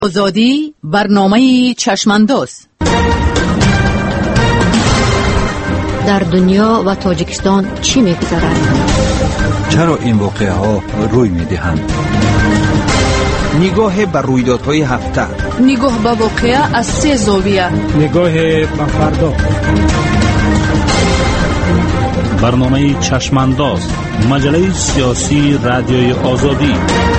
آزادی برنامه چشمانداز در دنیا و تاجیکستان چی می‌گذرد؟ چرا این واقعه ها روی می‌دهند؟ نگاه بر رویدادهای هفته، نگاه به واقعه از 3 زاویه، نگاه به فردا. برنامه چشمانداز، مجله سیاسی رادیوی آزادی.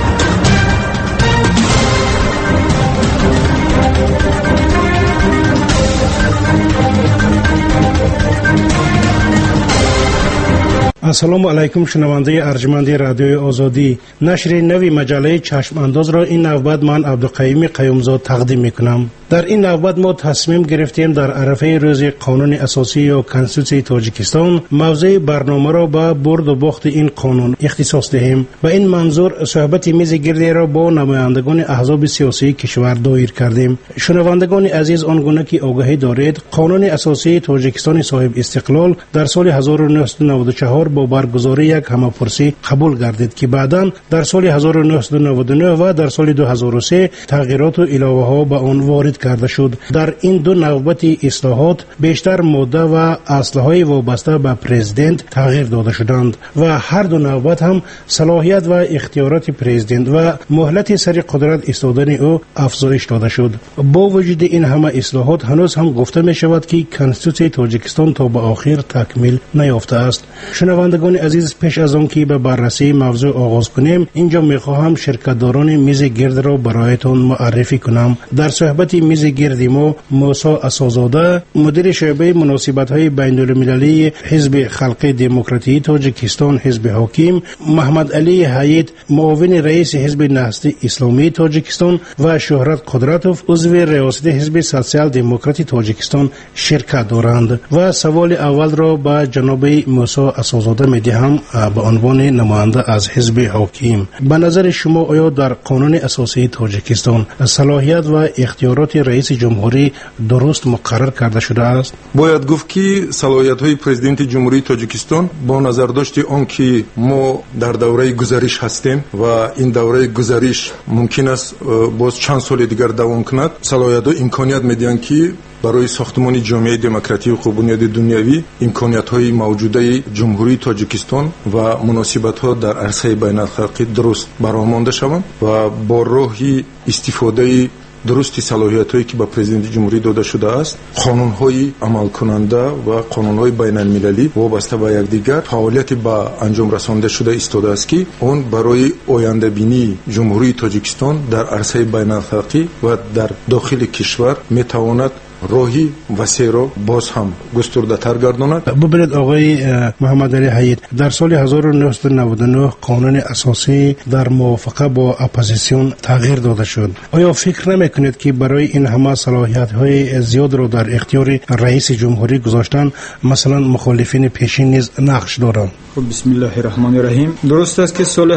السلام علیکم شنونده ارجمند رادیوی آزادی. نشر نوی مجله چشم انداز را این نوبت من عبدالقیوم قیومزاد تقدیم میکنم. در این نوبت ما تصمیم گرفتیم در عرفه روز قانون اساسی یا کنستیتوسی تاجیکستان موضوع برنامه را به برد و باخت این قانون اختصاص دهیم. به این منظور صحبت میز گردی را با نمایندگان احزاب سیاسی کشور دایر کردیم. شنوندگان عزیز، آنگونه که آگاهی دارید، قانون اساسی تاجیکستان صاحب استقلال در سال 1994 با برگزاری یک همه‌پرسی قبول گردید که بعداً در سال 1999 و در سال 2003 تغییرات و علاوه ها به آن وارد کرده شد. در این دو نوبت اصلاحات بیشتر ماده و اصلهای وابسته به پرزیدنت تغییر داده شدند و هر دو نوبت هم صلاحیت و اختیارات پرزیدنت و مهلت سر قدرت ایستادن او افزایش داده شد. با وجود این همه اصلاحات هنوز هم گفته می شود که کنستیتوسی تاجیکستان تا به آخر تکمیل نیافته است. شنوندگان عزیز، پیش از آن که به بررسی موضوع آغاز کنیم، اینجا میخواهم شرکتداران میز گرد را برایتان معرفی کنم. در صحبت میز گرد ما موسی اسازاده، مدیر شعبه مناسبت‌های بین‌المللی حزب خلق دموکراتی تاجیکستان حزب حاکم، محمد علی حید، معاون رئیس حزب نهضت اسلامی تاجیکستان و شهرت قدرتوف، عضو ریاست حزب سوسیال دموکراتی تاجیکستان شرکت دارند. و سوال اول را به جناب موسی اسازاده می‌دهم به عنوان نماینده از حزب حاکم. به نظر شما آیا در قانون اساسی تاجیکستان صلاحیت و اختیارات رئیس جمهوری درست مقرر کرده شده است؟ باید گفت که صلاحیت‌های پرزیدنت جمهوری تاجیکستان با نظر داشت آن که ما در دوره گذشته هستیم و این دوره گذشته ممکن است باز چند سال دیگر دوام کند، صلاحیت و امکانیت میدهند که برای ساختمان جامعه دموکراتیک و بنیاد دنیوی امکانیت‌های موجوده جمهوری تاجیکستان و مناسبت‌ها در عرصه بین‌الخلقی درست برآورده شوند و با راهی استفاده درستی صلاحیت‌هایی که به پرزیدنت جمهوری داده شده است، قانون‌های عمل کننده و قانون‌های بین‌المللی وابسته به یکدیگر فعالیت به انجام رسانده شده ایستاده است که آن برای آینده بینی جمهوری تاجیکستان در عرصه بین‌الخلقی و در داخل کشور می‌تواند راهی وسیع را باز هم گسترده تر گرداند. ببینید آقای محمد علی حید، در سال 1999 قانون اساسی در موافقه با اپوزیسیون تغییر داده شد. آیا فکر نمیکنید که برای این همه صلاحیت‌های زیاد را در اختیار رئیس جمهوری گذاشتن مثلا مخالفین پیشین نیز نقش دارند؟ خب بسم الله الرحمن الرحیم. درست است که سال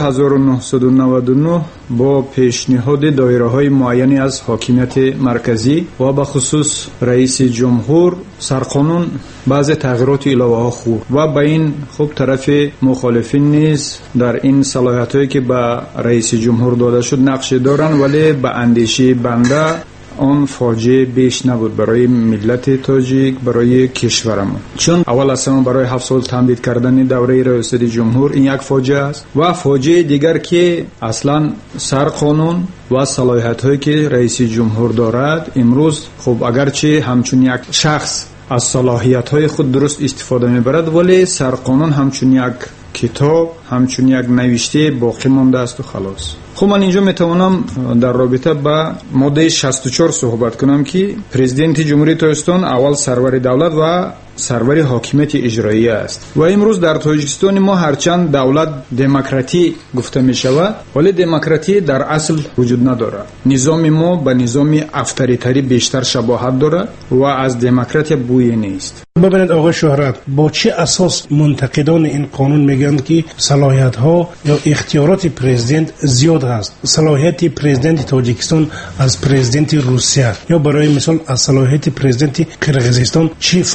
1999 با پیشنهاد دایره‌های معینی از حاکمیت مرکزی و به خصوص رئیس جمهور سرقانون بعض تغییرات علاوه ها خورد و با این خب طرف مخالفین نیز در این صلاحیت‌هایی که به رئیس جمهور داده شد نقش دارند، ولی به اندیشه بنده آن فاجعه بیش نبود برای ملت تاجیک، برای کشورمون. چون اول اصلا برای 7 سال تمدید کردن دوره ریاست جمهور این یک فاجعه است و فاجعه دیگر که اصلا سر قانون و صلاحیت هایی که رئیس جمهور دارد امروز خب اگرچه همچون یک شخص از صلاحیت های خود درست استفاده میبرد، ولی سر قانون همچون یک کتاب، همچون یک نوشته باقی مانده است و خلاص. خب من اینجا میتوانم در رابطه با ماده 64 صحبت کنم که پرزیدنت جمهوری تاجیکستان اول سرور دولت و سرور حاکمیت اجرایی است و امروز در تاجیکستان ما هرچند دولت دموکراتی گفته می شود، ولی دموکراتی در اصل وجود ندارد. نظام ما به نظام افطاریتری بیشتر شباهت دارد و از دموکراتی بویی نیست. ببینید آقای شهرت، با چه اساس منتقدان این قانون میگن که صلاحیت ها یا اختیارات پرزیدنت زیاد است؟ صلاحیت پرزیدنت تاجیکستان از پرزیدنت روسیه یا برای مثال از صلاحیت پرزیدنت کرغیزستان چی فرق دارد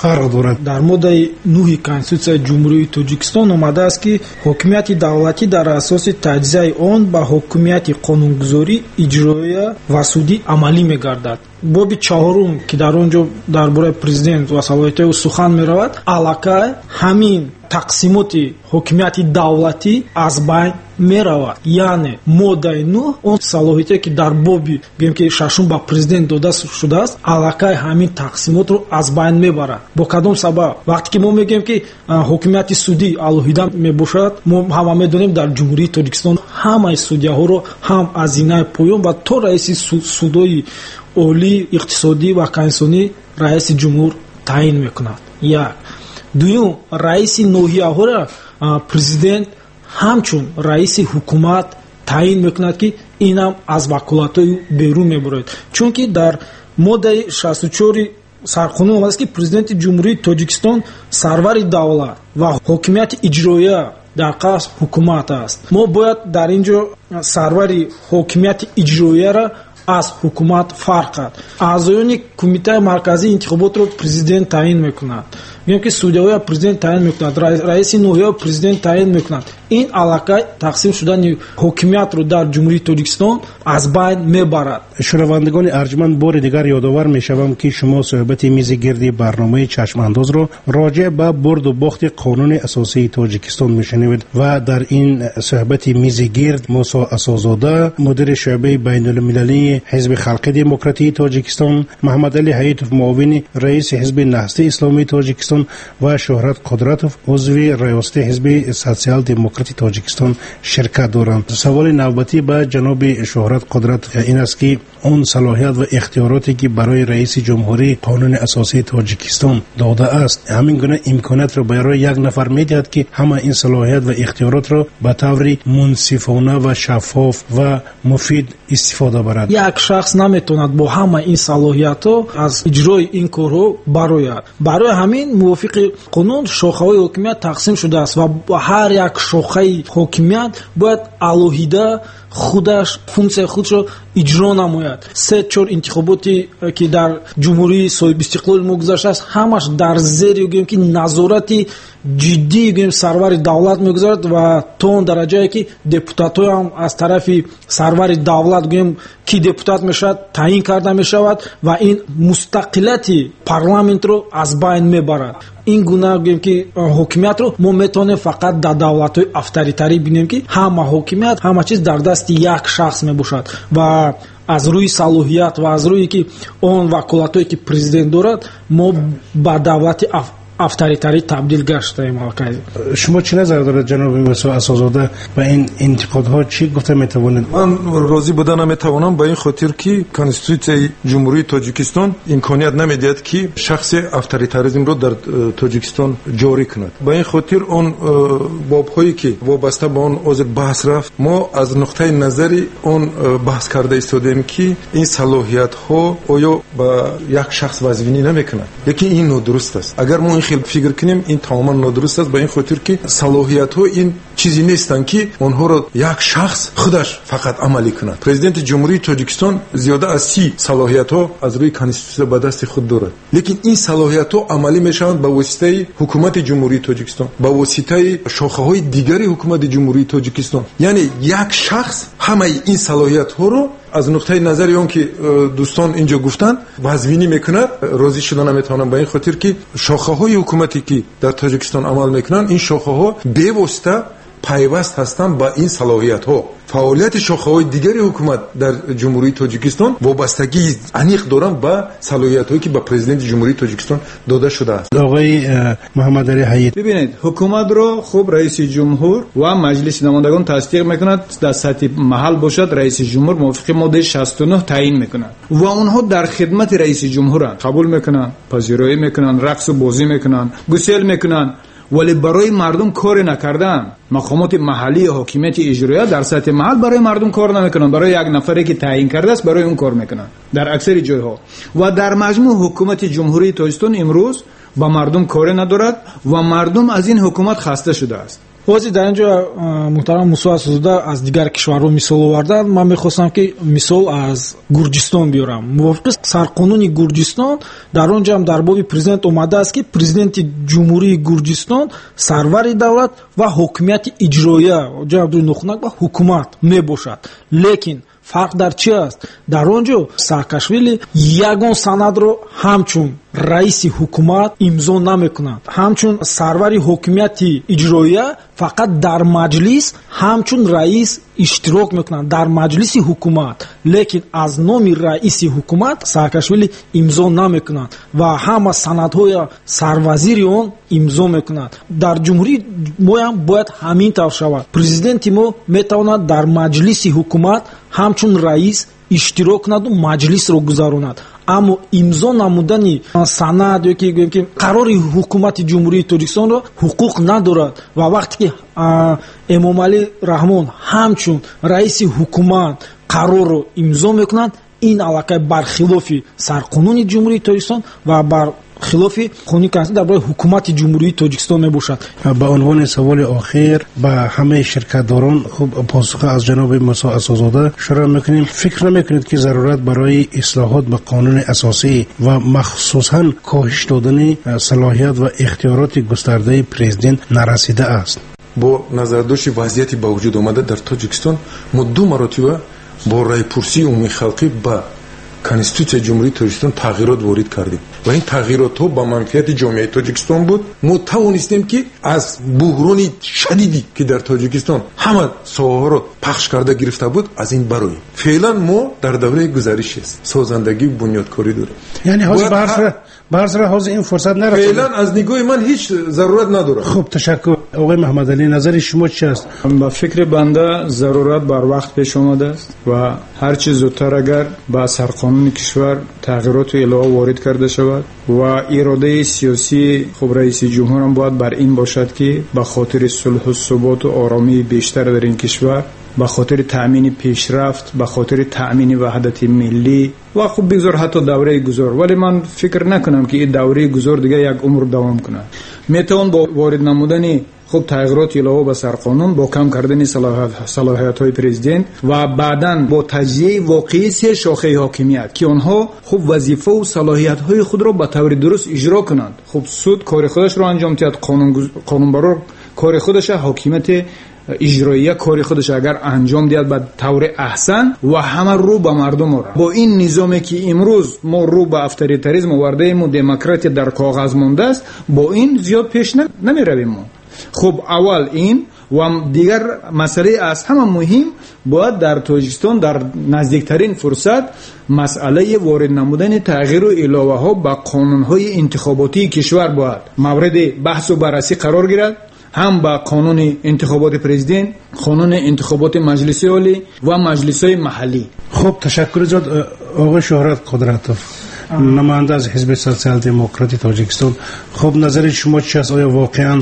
дорад. дар моддаи 9 конститутсияи ҷумҳурии тоҷикистон омадааст ки ҳокимияти давлатӣ дар асоси таҷзияи он ба ҳокимияти қонунгузорӣ, иҷроия ва судӣ амалӣ мегардад. боби 4 ки дар он ҷо дар бораи президент ва салоҳиятҳои ӯ сухан меравад, аллакай ҳамин тақсимоти ҳокимияти давлатӣ аз байн меравад. яъне моддаи 9 он салоҳияте ки дар боби гӯем ки 6 ба президент дода шудааст, аллакай ҳамин тақсимотро аз байн мебарад. бо кадом сабаб? вақте ки мо мегӯем ки ҳокимияти судӣ алоҳида мебошад, мо ҳама медонем дар ҷумҳурии тоҷикистон ҳамаи судяҳоро ҳам аз зинаи поён ва то раиси судои олӣ, иқтисодӣ ва конститутсионӣ раиси ҷумҳур таъин мекунад. як. дуюм, раиси ноҳияҳоро президент ҳамчун раиси ҳукумат таъин мекунад ки инам аз ваколатҳои берун мебарояд. чунки дар моддаи 64 сарқонун омадааст ки президенти ҷумҳурии тоҷикистон сарвари давлат ва ҳокимияти иҷроия дар қасд ҳукумат аст. мо бояд дар ин ҷо сарвари ҳокимияти иҷроияро аз ҳукумат фарқ кард. аъзоёни кумитаи марказии интихоботро президент таъин мекунад. мегӯем ки судяҳоя президент таъин мекунад, раиси ноҳияро президент таъин мекунад. ин аллакай тақсим шудани ҳокимиятро дар ҷумҳурии тоҷикистон аз байн мебарад. шунавандагони арҷманд, бори дигар ёдовар мешавам ки шумо суҳбати мизи гирди барномаи чашмандозро роҷеъ ба бурду бохти қонуни асосии тоҷикистон мешунавед ва дар ин суҳбати мизи гирд мусо асозода, мудири шуъбаи байнулмилалии ҳизби халқи демократии тоҷикистон, маҳмадалӣ ҳаитов, муовини раиси ҳизби наҳсти исломии тоҷикистон ва шӯҳрат қудратов, узви раёсати ҳизби социал демократи тоҷикистон ширкат доранд. саволи навбатӣ ба ҷаноби шӯҳрат қудратов ин аст ки он салоҳият ва ихтиёроте ки барои раиси ҷумҳурӣ қонуни асосии тоҷикистон дода аст, ҳамин гуна имкониятро барои як нафар медиҳад ки ҳама ин салоҳият ва ихтиёротро ба таври мунсифона ва шаффоф ва муфид истифода барад. як шахс наметавонад бо ҳама ин салоҳиятҳо аз иҷрои ин корҳо барояд. барои ҳамин мувофиқи қонун шохаҳои ҳокимият тақсим шудааст ва ҳар як шохаи ҳокимият бояд алоҳида худаш функсияи худшро иҷро намояд. 3-4 интихоботи ки дар ҷумҳурии соҳибистиқлоли мо гузаштааст, ҳамаш дар зери гӯем ки назорати ҷиддии гӯем сарвари давлат мегузарад ва то он дараҷае ки депутатҳои ҳам аз тарафи сарвари давлат гӯем ки депутат мешавад таъин карда мешавад ва ин мустақилияти парламентро аз байн мебарад. ин гуна гӯем ки ҳокимиятро мо метавонем фақат дар давлатҳои авторитарӣ бинем ки ҳама ҳокимият, ҳама чиз дар дасти як шахс мебошад ва аз рӯи салоҳият ва аз рӯе ки он ваколатҳое ки президент дорад, мо ба давлати авторитарӣ табдил гаштаем. шумо чӣ назар доред ҷаноби мусо асозода ба ин интиқодҳо? чӣ гуфта метавонед? ман розӣ буда наметавонам ба ин хотир ки конститутсияи ҷумҳурии тоҷикистон имконият намедиҳад ки шахси авторитаризмро дар тоҷикистон ҷорӣ кунад. ба ин хотир он бобҳое ки вобаста ба он ҳозир баҳс рафт, мо аз нуқтаи назари он баҳс карда истодем ки ин салоҳиятҳо оё ба як шахс вазвинӣ намекунад. лекин ин нодуруст аст. агар мо фикр кунем, ин тамоман нодуруст аст, ба ин хотир ки салоҳиятҳо ин чизе нестанд ки онҳоро як шахс худаш фақат амалӣ кунад. президенти ҷумҳурии тоҷикистон зиёда аз 30 салоҳиятҳо аз рӯи конститутсия ба дасти худ дорад. лекин ин салоҳиятҳо амалӣ мешаванд ба воситаи ҳукумати ҷумҳурии тоҷикистон, ба воситаи шохаҳои дигари ҳукумати ҷумҳурии тоҷикистон. яъне як шахс ҳамаи ин салоҳиятҳоро аз нуқтаи назари он ки дӯстон инҷо гуфтанд вазвинӣ мекунад. розӣ шуда наметавонам ба ин хотир ки шохаҳои ҳукумате ки дар тоҷикистон амал мекунанд, ин шохаҳо бевосита пайваст ҳастанд ба ин салоҳиятҳо. фаъолияти шохаҳои дигари ҳукумат дар ҷумҳурии тоҷикистон вобастагии аниқ доранд ба салоҳиятҳое ки ба президенти ҷумҳурии тоҷикистон дода шудааст. оғои муҳаммадалӣ ҳаит, бибинед, ҳукуматро хуб раиси ҷумҳур ва маҷлиси намояндагон тасдиқ мекунад. дар сатҳи маҳал бошад, раиси ҷумҳур мувофиқи моддаи 69 таъин мекунад ва онҳо дар хидмати раиси ҷумҳуранд. қабул мекунанд, пазироӣ мекунанд, рақсу бозӣ мекунанд, гусел мекунанд, вале барои мардум коре накардан. мақомоти маҳаллии ҳокимияти иҷроия дар сатҳи маҳал барои мардум кор намекунанд. барои як нафаре ки таъин кардааст, барои он кор мекунанд дар аксари ҷойҳо. ва дар маҷмӯъ ҳукумати ҷумҳурии тоҷикистон имрӯз ба мардум коре надорад ва мардум аз ин ҳукумат хаста шудааст. بازی در اینجا محترم موسی اسدزاده از دیگر کشورها مثال آوردن. من میخواستم که مثال از گرجستان بیارم. موافق سرقانون گرجستان در آنجا هم در باب پرزیدنت اومده است که پرزیدنت جمهوری گرجستان سرور دولت و حکومت اجراییه جناب نخنک و حکومت میباشد. لیکن فرق در چی است؟ در آنجا ساакашвили ягон санадро ҳамчун раиси ҳукумат имзо намекунад, ҳамчун сарвари ҳокимияти иҷроия фақат дар маҷлис ҳамчун раис иштирок мекунад дар маҷлиси ҳукумат, лекин аз номи раиси ҳукумат саакашвили имзо намекунад ва ҳама санадҳои сарвазири он имзо мекунад. дар ҷумҳурии мо ҳам бояд ҳамин тавр шавад. президенти мо метавонад дар маҷлиси ҳукумат ҳамчун раис иштирок кунад ва маҷлисро гузаронад, аммо имзо намудани санад ё ки гӯем ки қарори ҳукумати ҷумҳурии тоҷикистонро ҳуқуқ надорад ва вақте ки эмомалӣ раҳмон ҳамчун раиси ҳукумат қарорро имзо мекунад, ин аллакай бархилофи сарқонуни ҷумҳурии тоҷикистон ва бархилофи қонуни конститутсия дар бораи ҳукумати ҷумҳурии тоҷикистон мебошад. ба унвони саволи охир ба ҳамаи ширкатдорон хуб посух аз ҷаноби мусо асозода шуро мекунем. фикр намекунед ки зарурат барои ислоҳот ба қонуни асосӣ ва махсусан коҳиш додани салоҳият ва ихтиёроти густардаи президент нарасида аст? бо назардошти вазъияти ба вуҷуд омада дар тоҷикистон мо ду маротиба бо райпурсии умумии халқӣ ба конститутсияи ҷумҳурии тоҷикистон тағйирот ворид кардем ва ин тағйиротҳо ба манфиати ҷомеаи тоҷикистон буд. мо тавонистем ки аз буҳрони шадиди ки дар тоҷикистон ҳама соҳаҳоро пахш карда гирифта буд аз ин бароем. феълан мо дар давраи гузаришест, созандагӣ бунёдкорӣ дорем. яъне ҳозир ба ҳар сара ҳозир ин фурсат нарафт. феълан аз нигоҳи ман ҳеҷ зарурат надорад. хуб, ташаккур. оғои маҳмадалӣ, назари шумо чи аст? ба фикри банда зарурат бар вақт пеш омадааст ва ҳар чӣ зудтар агар ба сарқонуни кишвар тағйироту илова ворид карда шавад ва иродаи сиёсии хуб раиси ҷумҳурам бояд бар ин бошад ки ба хотири сулҳу суботу оромии бештар дар ин кишвар, ба хотири таъмини пешрафт, ба хотири таъмини ваҳдати миллӣ ва хуб бигзор ҳатто давраи гузор, вале ман фикр накунам ки ин давраи гузор дига як умр давом кунад. метавон бо ворид намудани хуб тағйироти илова ба сарқонун, бо кам кардани салоҳиятҳои президент ва баъдан бо таҷзияи воқеии се шохаи ҳокимият ки онҳо хуб вазифаву салоҳиятҳои худро ба таври дуруст иҷро кунанд. хуб суд кори худашро анҷом диҳад, қонунбарор кори худаша, ҳокимияти иҷроия кори худаш агар анҷом диҳад ба таври аҳсан ва ҳама рӯ ба мардум орад. бо ин низоме ки имрӯз мо рӯ ба авторитаризм овардаему, демократия дар коғаз мондааст, бо ин зиёд пеш намеравем мо. хуб, аввал ин ва дигар масъалаи аз ҳама муҳим бояд дар тоҷикистон дар наздиктарин фурсат масъалаи ворид намудани тағйиру иловаҳо ба қонунҳои интихоботии кишвар бояд мавриди баҳсу баррасӣ қарор гирад, ҳам ба қонуни интихоботи президент, қонуни интихоботи маҷлиси олӣ ва маҷлисҳои маҳаллӣ. хуб, ташаккури зиёд оғои шӯҳрат қудратов, намоянда аз ҳизби социал-демократи тоҷикистон. хуб, назари шумо чи аст? оё воқеан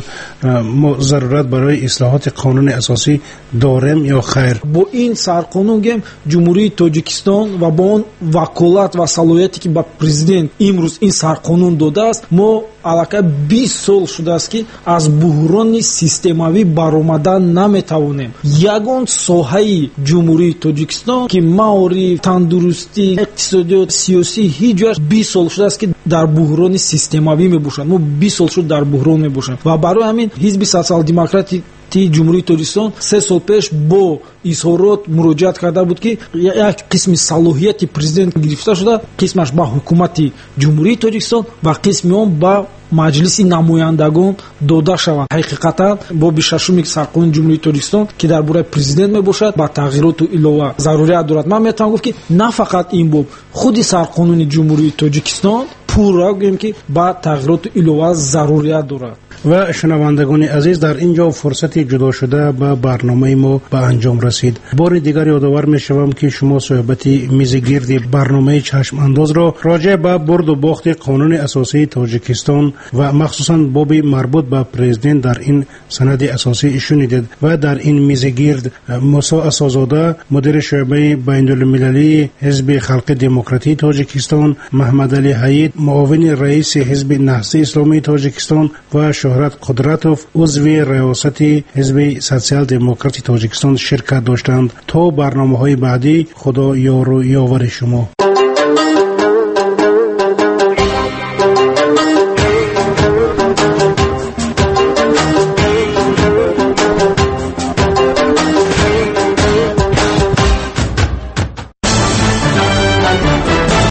мо зарурат барои ислоҳоти қонуни асосӣ дорем ё хайр? бо ин сарқонун гем ҷумҳурии тоҷикистон ва бо он ваколат ва салоҳияте ки ба президент имрӯз ин сарқонун додааст, мо аллакай 20 сол шудааст ки аз буҳрони системавӣ баромадан наметавонем. ягон соҳаи ҷумҳурии тоҷикистон ки маориф, тандурустӣ, иқтисодиёт, сиёсӣ ҳеҷ ҷояш 20 сол шудааст ки дар буҳрони системавӣ мебошад. мо 20 сол шуд дар буҳрон мебошем ва барои ҳамин ҳизби социал-демократи ҷумҳурии тоҷикистон 3 сол пеш бо изҳорот муроҷиат карда буд ки як қисми салоҳияти президент гирифта шуда, қисмаш ба ҳукумати ҷумҳурии тоҷикистон ва қисми он ба маҷлиси намояндагон дода шавад. ҳақиқатан боби шашуми сарқонуни ҷумҳурии тоҷикистон ки дар бораи президент мебошад ба тағйироту илова зарурият дорад. ман метавонам гуфт ки на фақат ин боб, худи сарқонуни ҷумҳурии тоҷикистон пурра гӯем ки ба тағйироту илова зарурият дорад. ва шунавандагони азиз, дар ин ҷо фурсати ҷудошуда ба барномаи мо ба анҷом расид. бори дигар ёдовар мешавам ки шумо суҳбати мизи гирди барномаи чашмандозро роҷеъ ба бурду бохти қонуни асосии тоҷикистон ва махсусан боби марбут ба президент дар ин санади асосӣ шунидед. ва дар ин мизи гирд мусо асозода, мудири шуъбаи байнулмилалии ҳизби халқи демократии тоҷикистон, маҳмадалӣ ҳаид, معاون رئیس حزب نهضت اسلامی تاجیکستان و شهرت قدرتوف عضو ریاست حزب سوسیال دموکراتی تاجیکستان شرکت داشتند. تا برنامه‌های بعدی خدا یار و یاور شما.